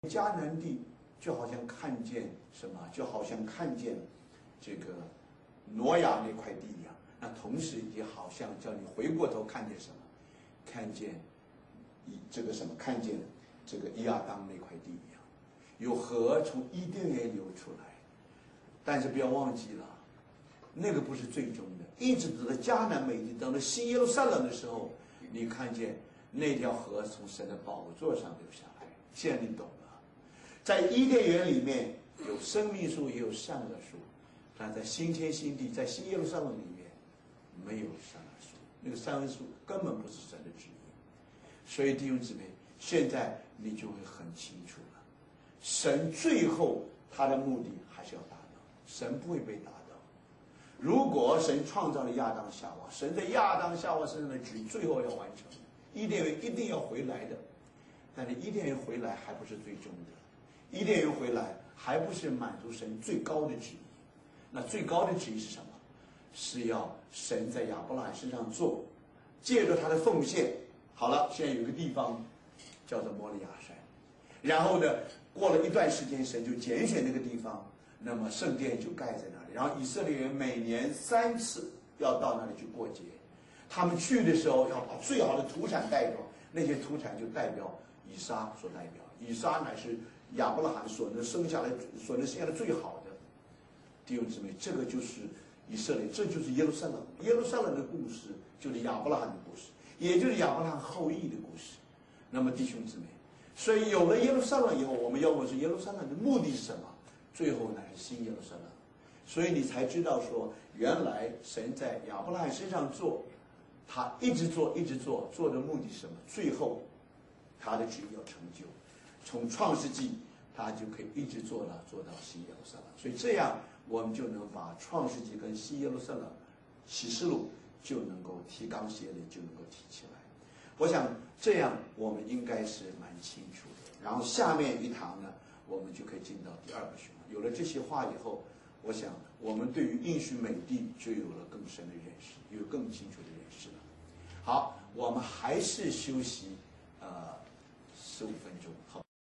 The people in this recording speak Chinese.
迦南地就好像看见什么，就好像看见这个挪亚那块地一样。那同时也好像叫你回过头看见什么，看见这个什么，看见这个亚当那块地一样，有河从伊甸园流出来。但是不要忘记了，那个不是最终的，一直等到迦南美地，等到新耶路撒冷的时候，你看见那条河从神的宝座上流下来。现在你懂了，在伊甸园里面有生命树，也有善恶树，但在新天新地，在新耶路撒冷里面没有善恶树，那个善恶树根本不是神的旨意。所以弟兄姊妹，现在你就会很清楚了，神最后他的目的还是要达到，神不会被打倒。如果神创造了亚当夏娃，神在亚当夏娃身上的旨意最后要完成，伊甸园一定要回来的。但是伊甸园回来还不是最终的，伊甸园回来还不是满足神最高的旨意。那最高的旨意是什么？是要神在亚伯拉罕身上做，借着他的奉献。好了，现在有一个地方叫做摩利亚山，然后呢，过了一段时间，神就拣选那个地方，那么圣殿就盖在那里。然后以色列人每年3次要到那里去过节，他们去的时候要把最好的土产带着，那些土产就代表以撒所代表，以撒乃是亚伯拉罕所能生下来最好的。弟兄姊妹，这个就是以色列，这就是耶路撒冷。耶路撒冷的故事就是亚伯拉罕的故事，也就是亚伯拉罕后裔的故事。那么弟兄姊妹，所以有了耶路撒冷以后，我们要问是耶路撒冷的目的是什么？最后乃是新耶路撒冷。所以你才知道说，原来神在亚伯拉罕身上做，他一直做，做的目的是什么？最后他的旨意要成就，从创世纪他就可以一直做到新耶路撒冷。所以这样我们就能把创世纪跟新耶路撒冷启示录就能够提纲挈领，就能够提起来。我想这样我们应该是蛮清楚的。然后下面一堂呢，我们就可以进到第二个学问。有了这些话以后，我想我们对于应许美地就有了更深的认识，有更清楚的认识了。好，我们还是休息15分钟。好。